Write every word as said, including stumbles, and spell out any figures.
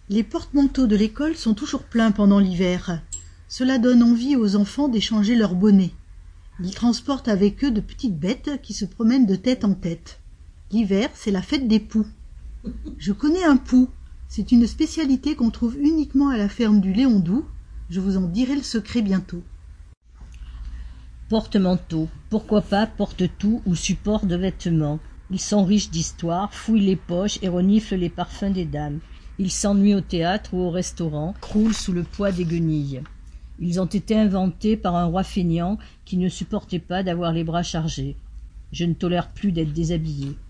Les porte-manteaux de l'école sont toujours pleins pendant l'hiver. Cela donne envie aux enfants d'échanger leurs bonnets. Ils transportent avec eux de petites bêtes qui se promènent de tête en tête. L'hiver, c'est la fête des poux. Je connais un pou. C'est une spécialité qu'on trouve uniquement à la ferme du Léon-Doux. Je vous en dirai le secret bientôt. Porte-manteau. Pourquoi pas porte-tout ou support de vêtements. Ils sont riches d'histoire, fouillent les poches et reniflent les parfums des dames. Ils s'ennuient au théâtre ou au restaurant, croulent sous le poids des guenilles. Ils ont été inventés par un roi feignant qui ne supportait pas d'avoir les bras chargés. Je ne tolère plus d'être déshabillé.